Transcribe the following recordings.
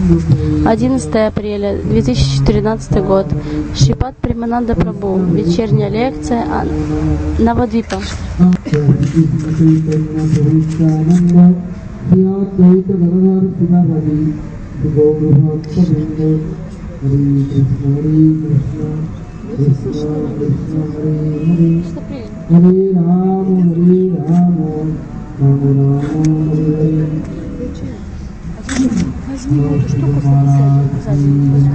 11 апреля 2013 год. Шрипад Премананда Прабху. Вечерняя лекция Навадвипа. Возьми эту штуку сзади.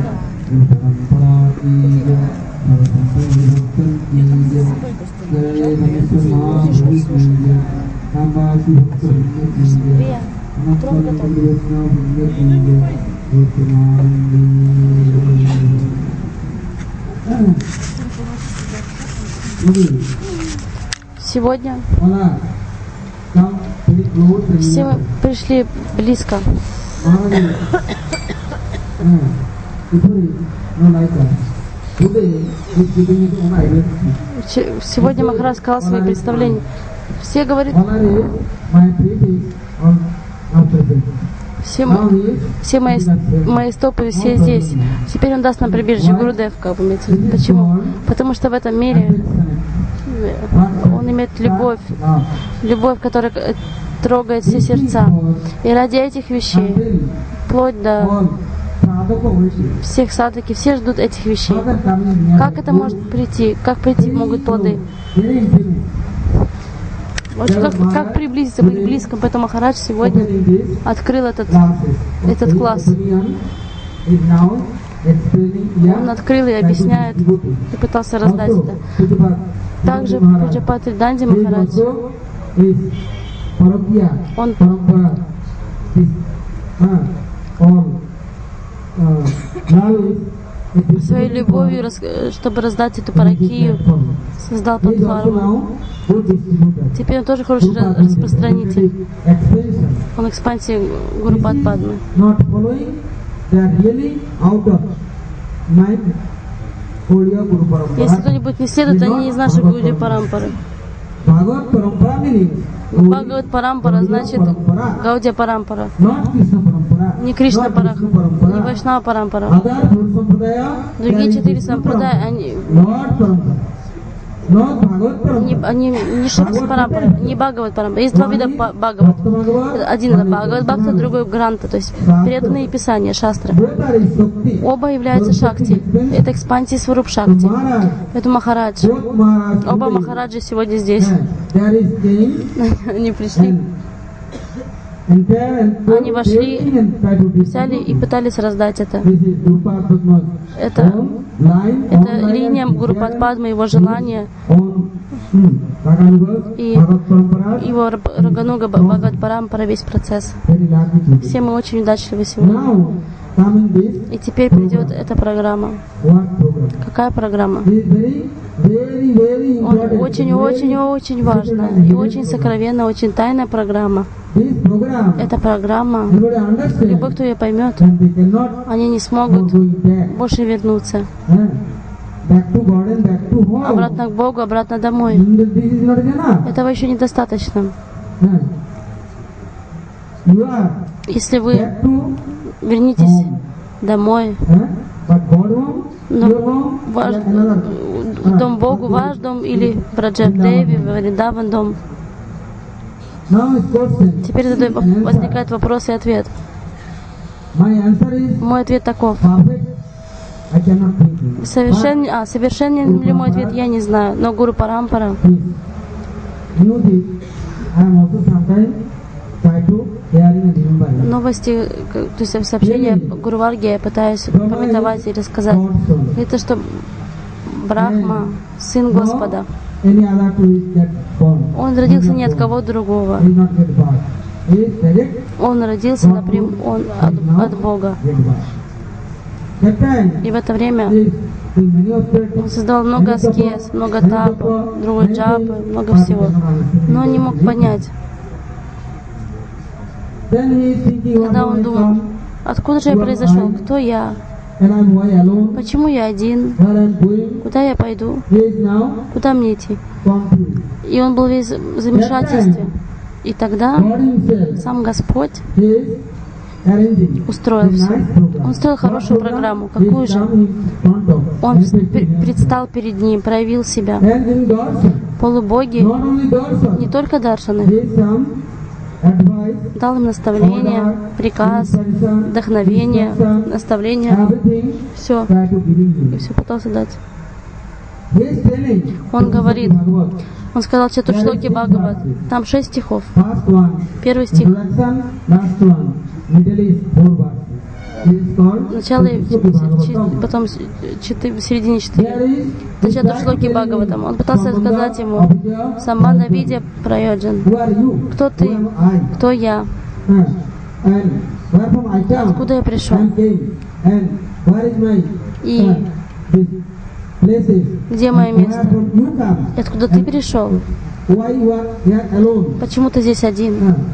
Сегодня все мы пришли близко. Сегодня Махарадж сказал свои представления. Все говорят, все мои стопы, все здесь. Теперь он даст нам прибежище. Гурудев, как бы имеется в виду. Почему? Потому что в этом мире он имеет любовь, которая трогает все сердца. И ради этих вещей, вплоть до всех садхаки, все ждут этих вещей. Как это может прийти? Как прийти могут плоды? Вот как приблизиться, быть близко? Поэтому Махарадж сегодня открыл этот класс. Он открыл и объясняет, и пытался раздать это. Также Пуджапати Данди Махарадж, он своей любовью, чтобы раздать эту паракию, создал платформу. Теперь он тоже хороший распространитель. Он экспансии Гурупад Падмы. Если кто-нибудь не следует, они не из нашей Гауди Парампары. Бхагават Парампара значит Гаудия Парампара. Не Кришна Парампара, не Вайшнава Парампара. Другие 4 сампрадай, они не Шакти Парампара, не Бхагават Парампара. Есть 2 вида Бхагават. Один это Бхагават Бхакта, другой Гранта, то есть преданные писания, шастры. Оба являются Шакти. Это экспансии Сваруп Шакти. Это Махарадж. Оба Махараджи сегодня здесь. Они пришли. Они вошли, взяли и пытались раздать это. Это линия Гурупад Падмы, его желание. И его Рагануга Бхагават Парампара, весь процесс. Все мы очень удачливы сегодня. И теперь придет эта программа. Какая программа? Очень важная и очень сокровенная, очень тайная программа. Эта программа, любой, кто ее поймет, они не смогут больше вернуться обратно к Богу, обратно домой. Этого еще недостаточно. Если вы вернитесь домой, но дом Богу, ваш дом, или Браджабдеви, Вриндаван дом. Теперь возникает вопрос и ответ. Мой ответ таков. Совершенен ли мой ответ, я не знаю. Но Гуру Парампара, новости, то есть сообщения Гуру Варги я пытаюсь комментовать и рассказать. Это что Брахма, сын Господа. Он родился не от кого другого. Он родился напрямую от Бога. И в это время он создавал много аскез, много тапа, другой джапы, много всего. Но он не мог понять. Когда он думал, откуда же я произошел, кто я? Почему я один? Куда я пойду? Куда мне идти? И он был весь в замешательстве. И тогда сам Господь устроил все. Он строил хорошую программу. Какую же? Он предстал перед ним, проявил себя. Полубоги, не только даршаны, дал им наставление, приказ, вдохновение, наставление, все. И все пытался дать. Он говорит, он сказал Чатуршлоки Бхагават, там 6 стихов. Первый стих. Начало, потом в середине 4. Это Чатуршлоки Бхагаватам. Он пытался сказать ему, Самбандха Видья Прайоджан. Кто ты? Кто я? Откуда я пришел? И где мое место? Откуда ты пришел? Почему ты здесь один?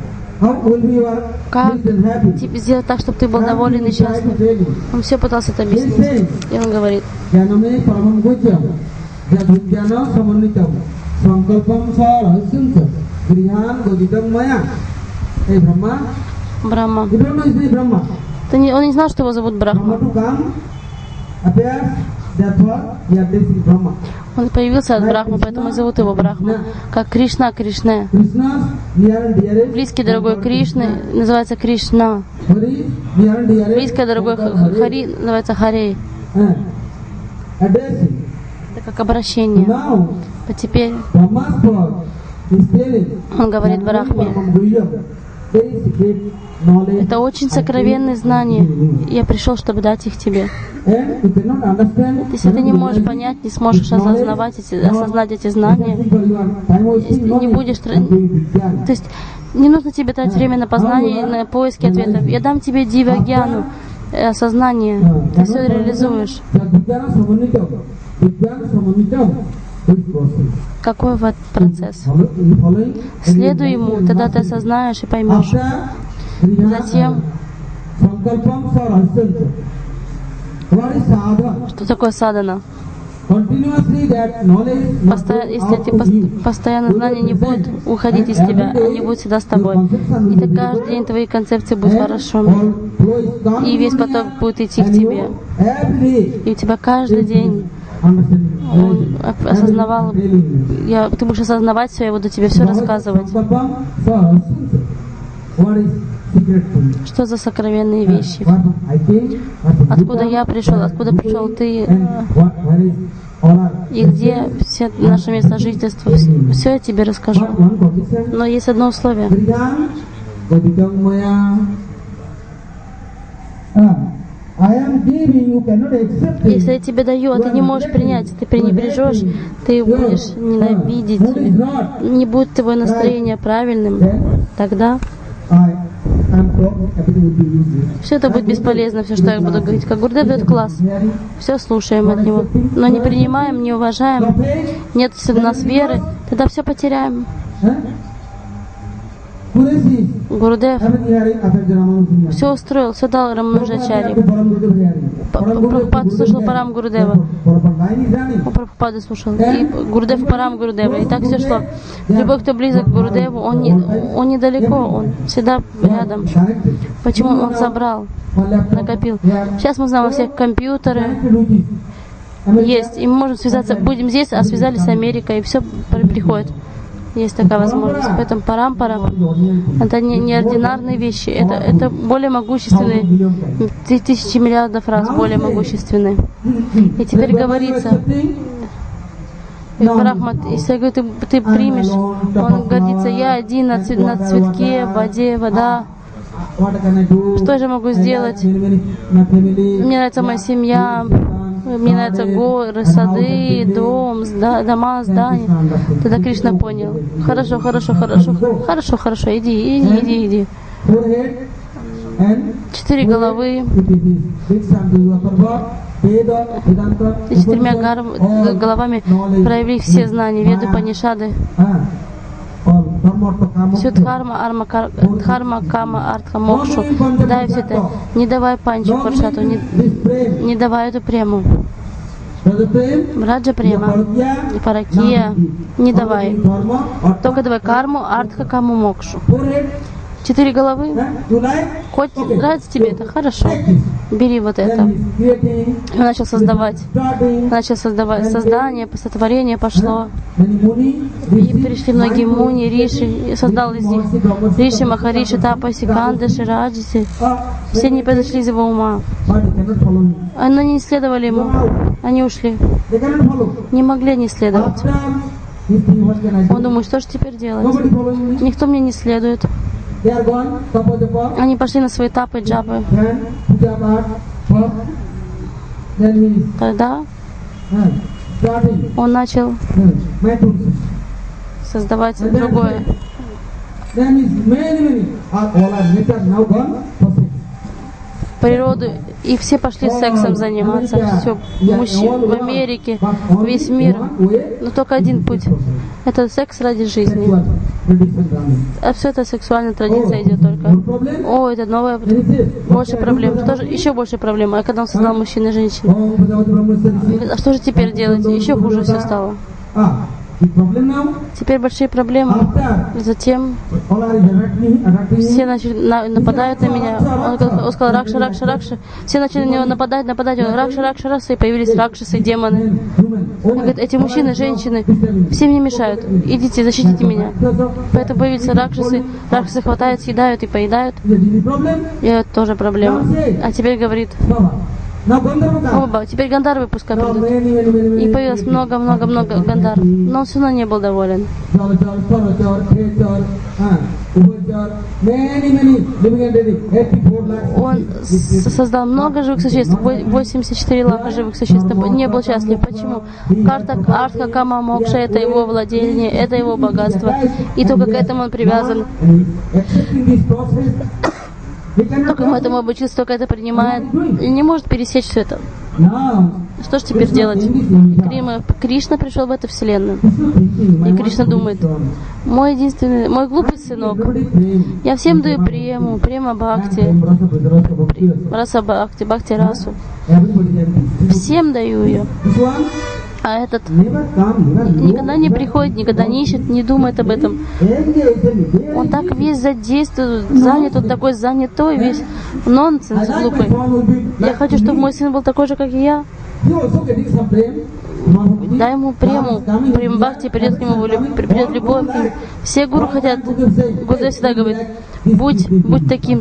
Как сделать так, чтобы ты был доволен и счастлив? Он все пытался это объяснить. И он говорит, Брахма. Он не знал, что его зовут Брахма. Он появился от Брахмы, поэтому зовут его Брахма. Как Кришна, Кришне. Близкий дорогой Кришны называется Кришна. Близкий дорогой Хари называется Харей. Это как обращение. А теперь он говорит Брахме, это очень сокровенные знания. Я пришел, чтобы дать их тебе. Если ты не можешь понять, не сможешь осознать эти знания, не будешь... То есть не нужно тебе тратить время на познание и на поиски ответов. Я дам тебе дивья-гьяну, осознание. Ты все реализуешь. Какой вот процесс? Следуй ему, тогда ты осознаешь и поймешь. Затем, что такое садхана? Если эти постоянные знания не будут уходить из тебя, они будут всегда с тобой. И так каждый день твои концепции будут хорошо. И весь поток будет идти к тебе. И у тебя каждый день он осознавал, ты будешь осознавать все, я буду тебе все рассказывать. Что за сокровенные вещи? Откуда я пришел, откуда пришел ты, и где все наше место жительства. Все я тебе расскажу. Но есть одно условие. Если я тебе даю, а ты не можешь принять, ты пренебрежешь, ты будешь ненавидеть, не будет твое настроение правильным, тогда все это будет бесполезно, все, что я буду говорить. Как Гурудев дает класс, все слушаем от него, но не принимаем, не уважаем, нет у нас веры, тогда все потеряем. Гурудев все устроил, все дал Рамануджачарье. Прабхупада слушал Парам Гурудева. Прабхупада слушал. И Гурудев Парам Гурудева. И так все шло. Любой, кто близок к Гурудеву, он недалеко, он всегда рядом. Почему он собрал, накопил? Сейчас мы знаем, у всех компьютеры есть. И мы можем связаться, будем здесь, а связались с Америкой, и все приходит. Есть такая возможность. Поэтому парампара — это неординарные вещи. Это более могущественные, тысячи миллиардов раз более могущественные. И теперь говорится, Брахмат, если я говорю, ты примешь, он гордится, я один на цветке, в воде, вода. Что я же могу сделать? Мне нравится моя семья. Мне нравятся горы, сады, дом, дома, здания. Тогда Кришна понял. Хорошо, иди. 4 головы. И 4 головами проявили все знания, веды, панишады. Все дхарма, кама, артха, мокшу. Дай все это. Не давай панчу паршату, не давай эту прему. Раджа према и паракия не давай. Только давай карму, артха, каму, мокшу. 4 головы. Хоть нравится тебе это, хорошо. Бери вот это. Он начал создавать. Создание, сотворение пошло. И пришли многие муни, риши, и создал из них риши, махариши, тапаси, кандаши, раджиси. Все они произошли из его ума. Но не следовали ему. Они ушли. Не могли не следовать. Он думает, что же теперь делать? Никто мне не следует. Они пошли на свои тапы, джапы. Тогда он начал создавать другое. Природу, и все пошли сексом заниматься. Все, мужчины в Америке, весь мир. Но только один путь. Это секс ради жизни. А все это сексуальная традиция идет только. О, это новая, больше проблем. Тоже еще больше проблем. А когда он создал мужчин и женщин? А что же теперь делать? Еще хуже все стало. Теперь большие проблемы. Затем все начали нападают на меня. Он сказал Ракша, Ракша, Ракша. Все начали на него нападать. Он Ракша, Ракша, Ракша. И появились ракшасы, демоны. Он говорит, эти мужчины, женщины, все мне мешают. Идите, защитите меня. Поэтому появились ракшасы. Ракшасы хватают, съедают и поедают. И это тоже проблема. А теперь говорит, оба, теперь гандарвы пускай придут. И появилось много гандарв. Но он все равно не был доволен. Он создал много живых существ, 84 лаха живых существ. Не был счастлив. Почему? Артха, Кама, Мокша — это его владение, это его богатство. И только к этому он привязан. Только ему этому обучился, только это принимает. И не может пересечь все это. Что же теперь делать? Кришна пришел в эту вселенную. И Кришна думает, мой глупый сынок, я всем даю према бхакти, раса бхакти, бхакти расу. Всем даю ее. А этот никогда не приходит, никогда не ищет, не думает об этом. Он так весь задействует, занят, он такой занятой, весь нонсенс глупый. Я хочу, чтобы мой сын был такой же, как и я. Дай ему прему бхакти, придет к нему, придет любовь. Все гуру хотят, Гурудев всегда говорит, будь таким.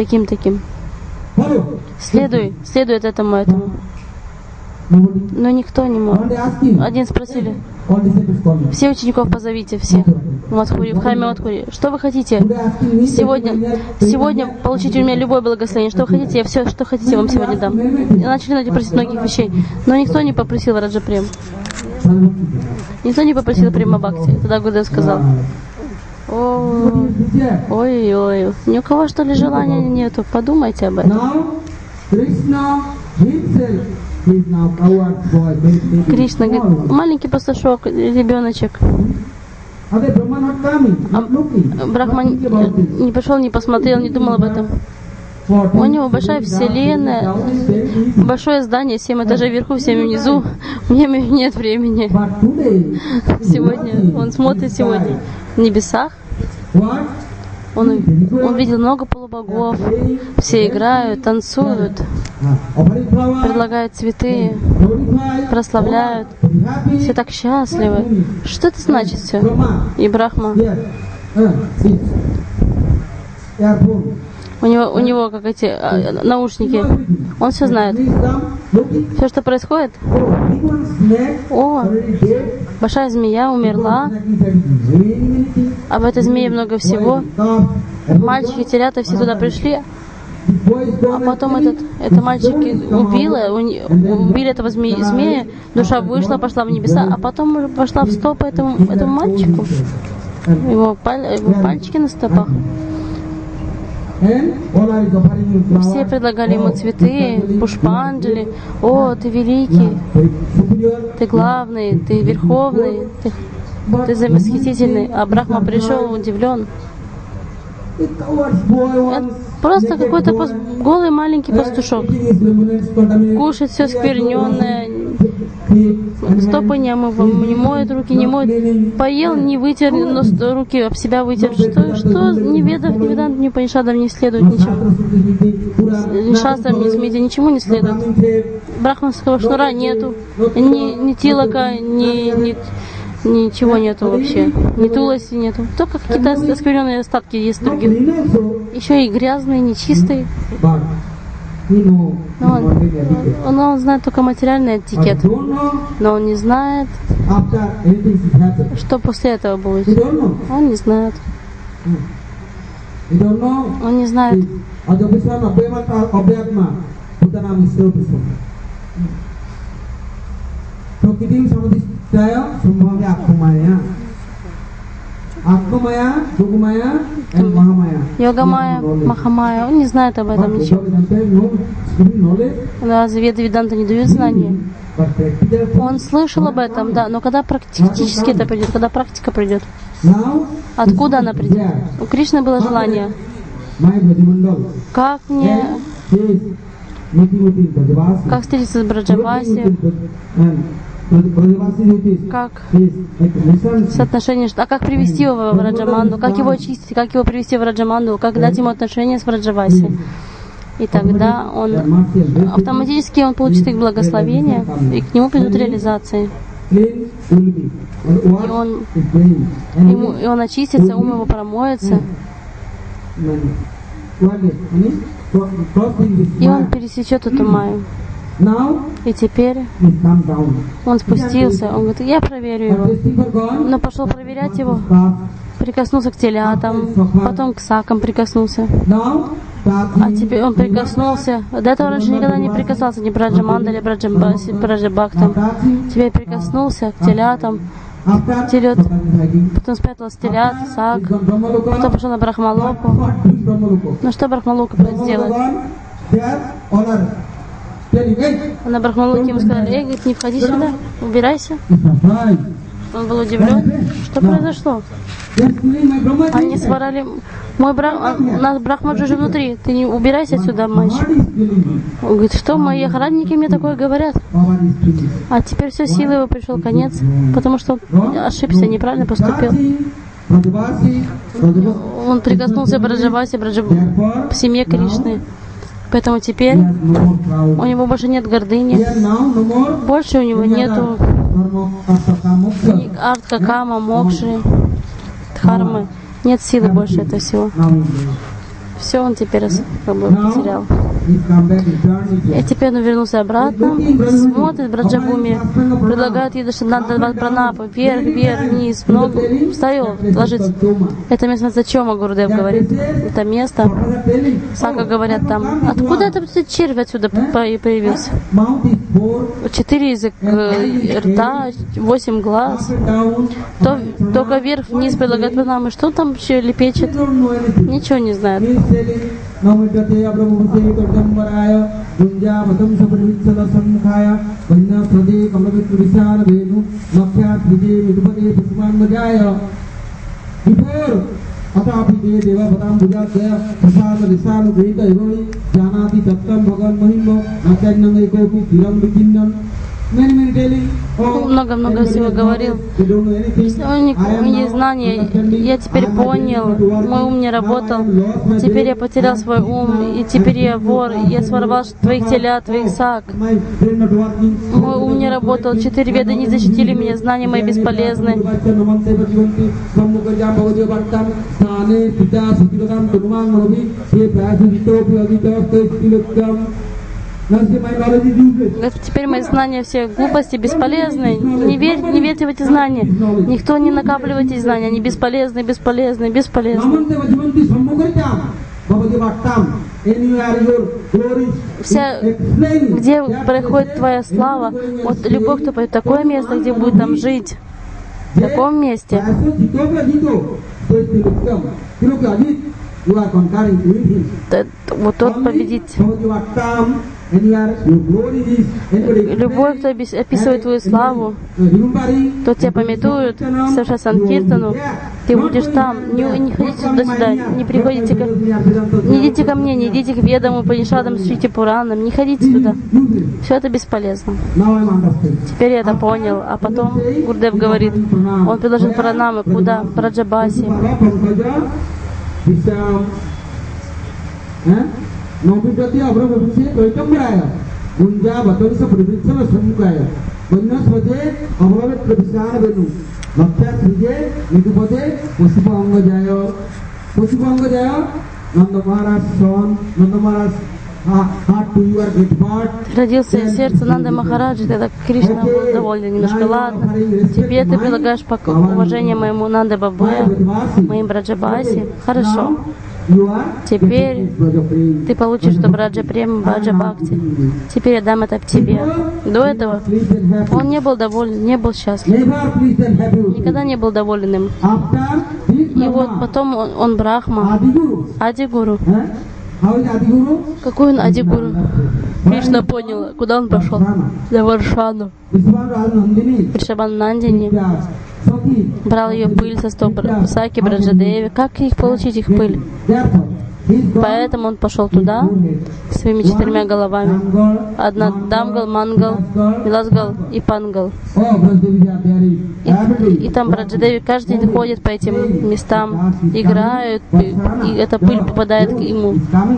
Следуй этому. Но никто не мог. Один спросили, все учеников позовите, всех в храме Мадхури. Что вы хотите? Сегодня получите у меня любое благословение. Что вы хотите? Я все, что хотите, вам сегодня дам. И начали просить многих вещей. Но никто не попросил Раджа Прем. Никто не попросил Према Бхакти. Тогда Гурудев сказал, ой, ни у кого что ли желания нету. Подумайте об этом. Кришна говорит, маленький пастушок, ребеночек. Брахман не пошел, не посмотрел, не думал об этом. У него большая вселенная, большое здание, 7 этажей вверху, 7 внизу. У меня нет времени. Сегодня он смотрит в небесах. Он видел много полубогов, все играют, танцуют, предлагают цветы, прославляют, все так счастливы. Что это значит все? И Брахма, у него как эти наушники, он все знает. Все, что происходит. О, большая змея умерла. Об этой змее много всего. Мальчики, телята, все туда пришли. А потом это мальчики убили этого змея. Душа вышла, пошла в небеса, а потом уже пошла в стопы этому мальчику. Его пальчики на стопах. Все предлагали ему цветы, пушпанджали. О, ты великий, ты главный, ты верховный, ты восхитительный. А Брахма пришел удивлен. Это просто какой-то голый маленький пастушок. Кушает все скверненное, стопы не омывал, не моет руки, не моет. Поел, не вытер, но руки об себя вытер. Что ни ведов, ни ведант, ни панишадов не следует ничего. Ни шастрам, ни смити, ничему не следует. Брахманского шнура нету, ни тилака, ничего нету вообще. Ни туласи нету. Только какие-то оскверненные остатки есть других. Еще и грязные, нечистые. Но он знает только материальный этикет. Но он не знает, что после этого будет. Он не знает. Он не знает. Йога-майя, Маха-майя, он не знает об этом ничего. Разве веды Веданта не дают знания? Он слышал об этом, да, но когда практически это придет, когда практика придет? Откуда она придет? У Кришны было желание. Как встретиться с Браджаваси? Как соотношение, а как привести его в Раджаманду, как его очистить, как его привести в Раджаманду, как дать ему отношения с Браджаваси. И тогда он автоматически получит их благословение, и к нему придут реализации. И он очистится, ум его промоется. И он пересечет эту майю. И теперь он спустился, он говорит, я проверю его. Но пошел проверять его, прикоснулся к телятам, потом к сакам прикоснулся. А теперь он прикоснулся. До этого раньше никогда не прикасался ни Браджаманда, или Браджабхактам. Теперь прикоснулся к телятам, потом спрятался телят, сак, потом пошел на Брахмалоку. Ну что Брахмалока сделает? На Брахмалоке ему сказали, говорит, не входи сюда, убирайся. Он был удивлен. Что произошло? Они сварали... У нас Брахмаджи же внутри. Ты не убирайся отсюда, мальчик. Он говорит, что мои охранники мне такое говорят? А теперь все, силы его пришел конец, потому что он ошибся, неправильно поступил. Он прикоснулся к Браджавасе, к семье Кришны. Поэтому теперь у него больше нет гордыни, больше у него нету артха, кама, мокши, дхармы. Нет силы больше этого всего. Все он теперь как бы потерял. И теперь он вернулся обратно, смотрит Браджабуми, предлагает ей Дашананда Пранапа, вверх, вверх, вниз, много, встает, ложится. Это место называется Чома, Гурудев говорит. Это место, Сака говорят там. Откуда этот червь отсюда появился? 4 рта, 8 глаз. Только вверх, вниз предлагает Пранамы. Что там еще лепечет? Ничего не знает. Много-много всего говорил. У меня есть знания. Я теперь понял. Мой ум не работал. Теперь я потерял свой ум. И теперь я вор. Я своровал твоих телят, твоих сак. Мой ум не работал. 4 веды не защитили меня. Знания мои бесполезны. Теперь мои знания все глупости, бесполезны. Не верьте в эти знания. Никто не накапливает эти знания. Они бесполезны, бесполезны, бесполезны. Где проходит твоя слава, вот любой, кто поет такое место, где будет там жить, в таком месте. вот тот победит. Любой, кто описывает твою славу, тот тебя пометует, совершая санкиртану, ты будешь там. Не ходите туда-сюда, не приходите не идите ко мне, не идите к Ведам, Упанишадам, Шрити Пуранам, не ходите туда. Все это бесполезно. Теперь я это понял. А потом Гурудев говорит, он предложил пранамы, куда? В Браджабасе. Родился из сердца Нанды Махараджи, тогда Кришна был доволен немножко. Ладно, тебе ты предлагаешь уважение моему Нанды Бабе, моим Браджабасе. Хорошо. Теперь ты получишь что Браджа Према, Браджа Бхакти. Теперь я дам это тебе. До этого он не был доволен, не был счастлив. Никогда не был доволен им. И вот потом он Брахма, Адигуру. Какой он Адигуру? Кришна понял, куда он пошел? На Варшану. Вришабхану Нандини брал ее пыль со стоп Саки Браджадеви. Как их получить, их пыль? Поэтому он пошел туда своими 4 головами. Одна Дамгал, Мангал, Виласгал и Пангал. И там Браджадеви каждый день ходит по этим местам, играют, и эта пыль попадает к ему.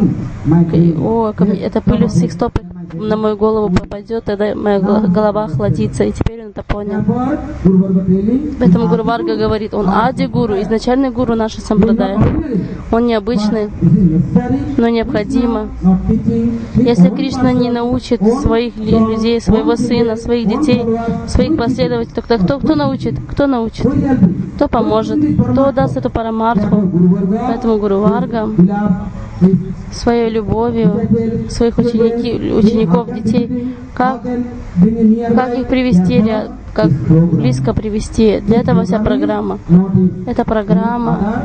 Эта пыль с их стоп на мою голову попадет, тогда моя голова охладится. И теперь он это понял. Поэтому Гуру Варга говорит, он Ади Гуру, изначальный гуру нашей сампрадая. Он необычный, но необходимо. Если Кришна не научит своих людей, своего сына, своих детей, своих последователей, то кто научит? Кто научит? Кто поможет? Кто даст эту парамартху? Поэтому Гуру Варга своей любовью своих учеников, детей, как их привести, как близко привести. Для этого вся программа. Эта программа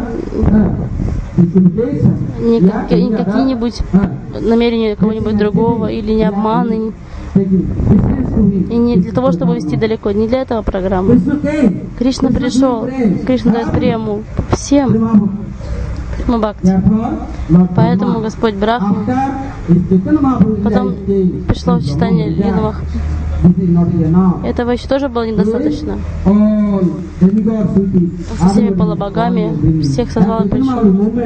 не какие-нибудь намерения кого-нибудь другого или не обманы. И не для того, чтобы вести далеко, не для этого программа. Кришна пришел, Кришна дает прему всем. Бхакти. Поэтому Господь Брахма, потом пришло в читание Линавах. Этого еще тоже было недостаточно. Он со всеми полубогами всех созвал и пришел.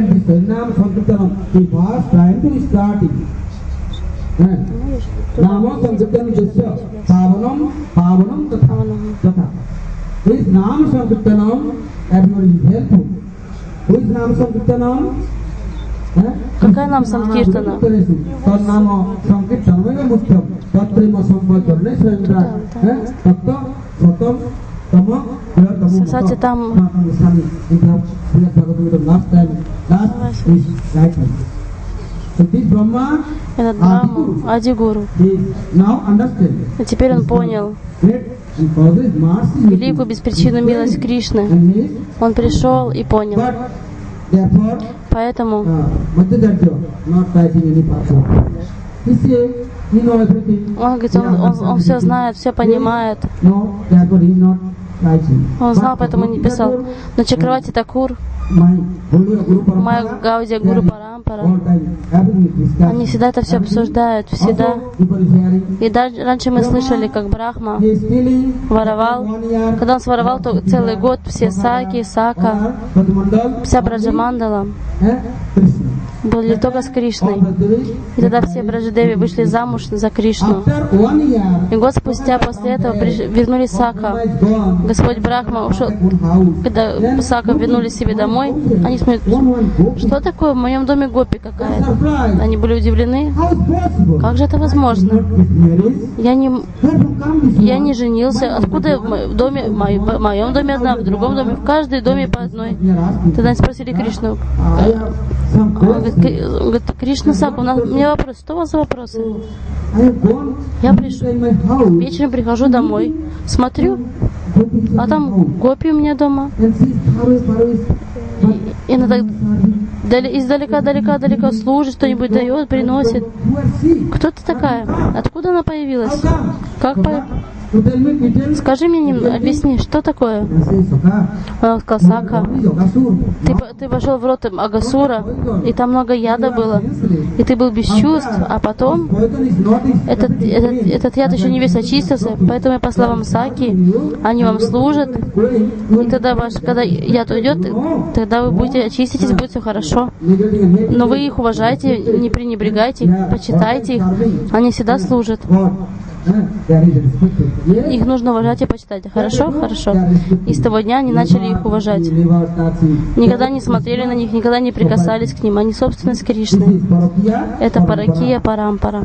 Какая нам Санкиртана? Кстати, там этот Брахма, Адигуру. И теперь он понял великую беспричинную милость Кришны. Он пришел и понял. Поэтому он говорит, он все знает, все понимает. Он знал, поэтому не писал. Но Чакравати Такур, Майя Гаудия Гуру Парампара, они всегда это все обсуждают, всегда. И даже раньше мы слышали, как Брахма воровал. Когда он своровал, то целый год все Саки, Сака, вся Браджамандала были только с Кришной. И тогда все Браджадеви вышли замуж за Кришну. И год спустя после этого вернулись Сака. Господь Брахма ушел, когда Сака вернулись себе домой, они смотрят, что такое в моем доме гопи какая-то. Они были удивлены. Как же это возможно? Я не женился. Откуда в моем доме одна, в другом доме, в каждом доме по одной? Тогда они спросили Кришну. Он говорит, Кришна Сака, у меня вопрос. Что у вас за вопросы? Я пришел, вечером прихожу домой, смотрю, а там гопи у меня дома. И иногда издалека служит, что-нибудь дает, приносит. Кто ты такая? Откуда она появилась? Как Скажи мне, объясни, что такое? Он сказал, Сакха, ты пошел в рот Агасура, и там много яда было, и ты был без чувств, а потом этот яд еще не весь очистился, поэтому я послал вам Саки, они вам служат, и тогда когда яд уйдет, тогда вы будете очиститесь, будет все хорошо. Но вы их уважайте, не пренебрегайте их, почитайте их, они всегда служат. Их нужно уважать и почитать. Хорошо? Хорошо. И с того дня они начали их уважать. Никогда не смотрели на них, никогда не прикасались к ним. Они собственность Кришны. Это паракия парампара.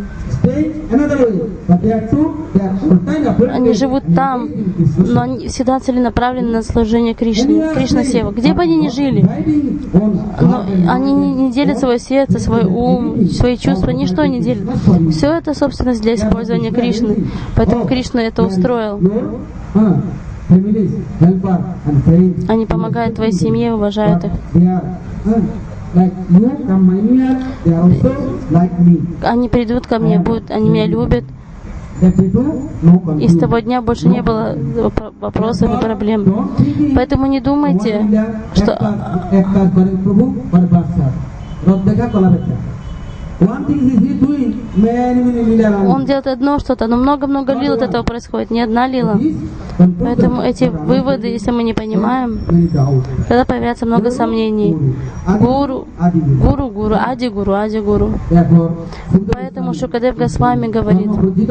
Они живут там, но они всегда целенаправлены на служение Кришне. Кришна-сева. Где бы они ни жили, но они не делят свое сердце, свой ум, свои чувства, ничто не делят. Все это собственность для использования Кришны. Поэтому Кришна это устроил. Они помогают твоей семье, уважают их. Они придут ко мне, они меня любят. И с того дня больше не было вопросов и проблем. Поэтому не думайте, что он делает одно что-то, но много-много лил от этого происходит, не одна лила. Поэтому эти выводы, если мы не понимаем, тогда появляется много сомнений. Гуру, ади-гуру. Поэтому Шукадев Госвами говорит,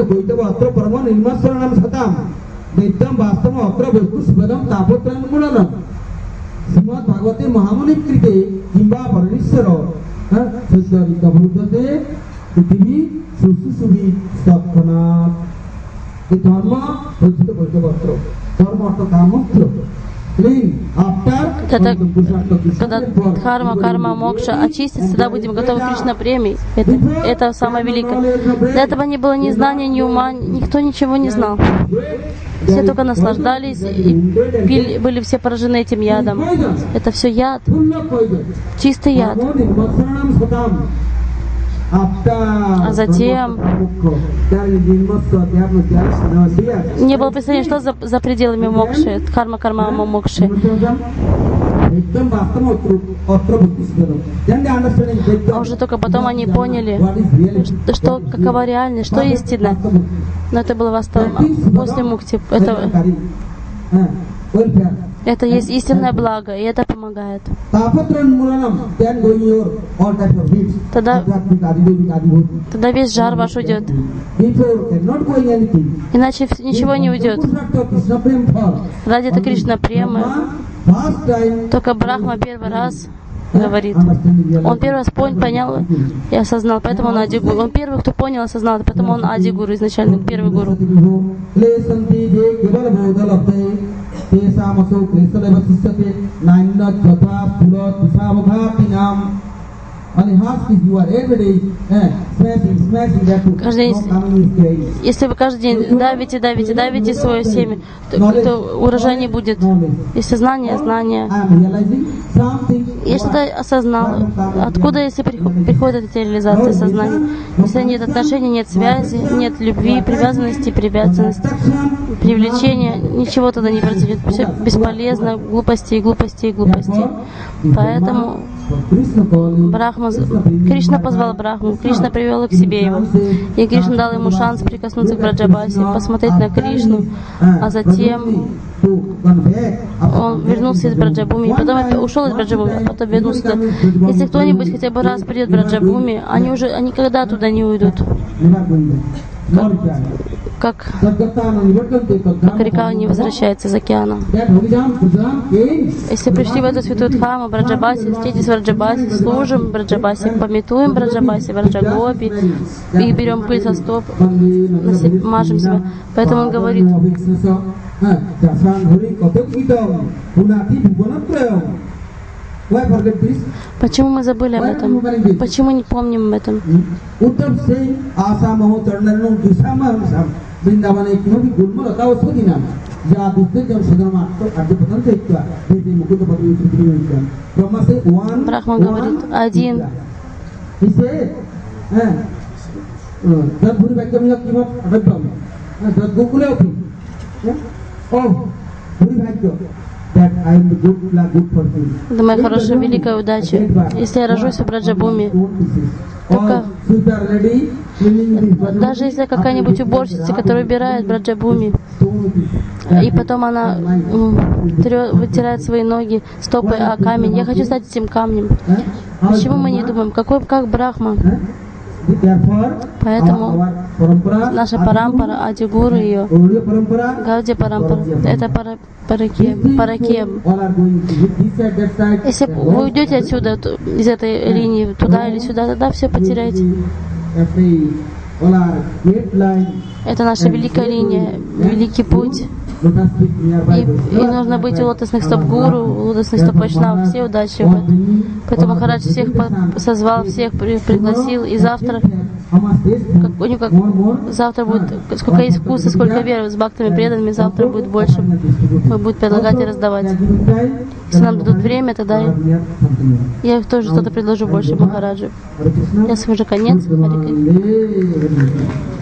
когда дхарма, мокша очистится, тогда будем готовы к Кришна премии. Это самое великое. До этого не было ни знания, ни ума, никто ничего не знал. Все только наслаждались и были все поражены этим ядом. Это все яд, чистый яд. А затем не было представления, что за пределами мокши, карма мокши. А уже только потом они поняли, что какова реальность, что истина. Но это было после мукти. Это есть истинное благо, и это помогает. Тогда весь жар ваш уйдет. Иначе ничего не уйдет. Ради это Кришна премы. Только Брахма первый раз говорит. Он первый раз понял и осознал, поэтому он Ади-гуру. Он первый, кто понял и осознал, поэтому он Ади-гуру, изначально первый гуру. Каждый день, если вы каждый день давите свое семя, то урожая не будет. Если знание. Я что-то осознал. Откуда, если приходит эта реализация сознания? Если нет отношений, нет связи, нет любви, привязанности, привлечения, ничего тогда не произойдет. Все бесполезно, глупости. Поэтому Кришна позвал Брахму, Кришна привел их к себе его. И Кришна дал ему шанс прикоснуться к Браджабасе, посмотреть на Кришну, а затем он вернулся из Браджабуми, потом ушел из Браджабуми, а потом вернулся туда. Если кто-нибудь хотя бы раз придет в Браджабуми, они никогда туда не уйдут. Как река не возвращается из океана. Если пришли в эту святую Дхаму, Браджабаси, встретитесь в Браджабаси, служим Браджабаси, пометуем Браджабаси, Браджагопи, и берем пыль со стоп, мажем себя. Поэтому он говорит, почему мы забыли об этом? Почему не помним об этом? Брахма говорит, один. Это моя хорошая, великая удача. Если я рожусь в Браджабхуми, даже если какая-нибудь уборщица, которая убирает Браджабхуми, и потом она вытирает свои ноги, стопы о камень, я хочу стать этим камнем. Почему мы не думаем, как Брахма? Поэтому наша парампара, Адигуру ее, Гаудия парампара, это паракем. Если вы уйдете отсюда, из этой линии, туда или сюда, тогда все потеряете. Это наша великая линия, великий путь. И нужно быть у лотосных стоп гуру, у лотосных стоп вайшнав, все удачливы. Поэтому Махарадж всех созвал, всех пригласил, и завтра, завтра будет, сколько есть вкуса, сколько веры, с бхактами преданными, завтра будет больше. Он будет предлагать и раздавать. Если нам дадут время, тогда я тоже что-то предложу больше Махараджу. Я свой же конец.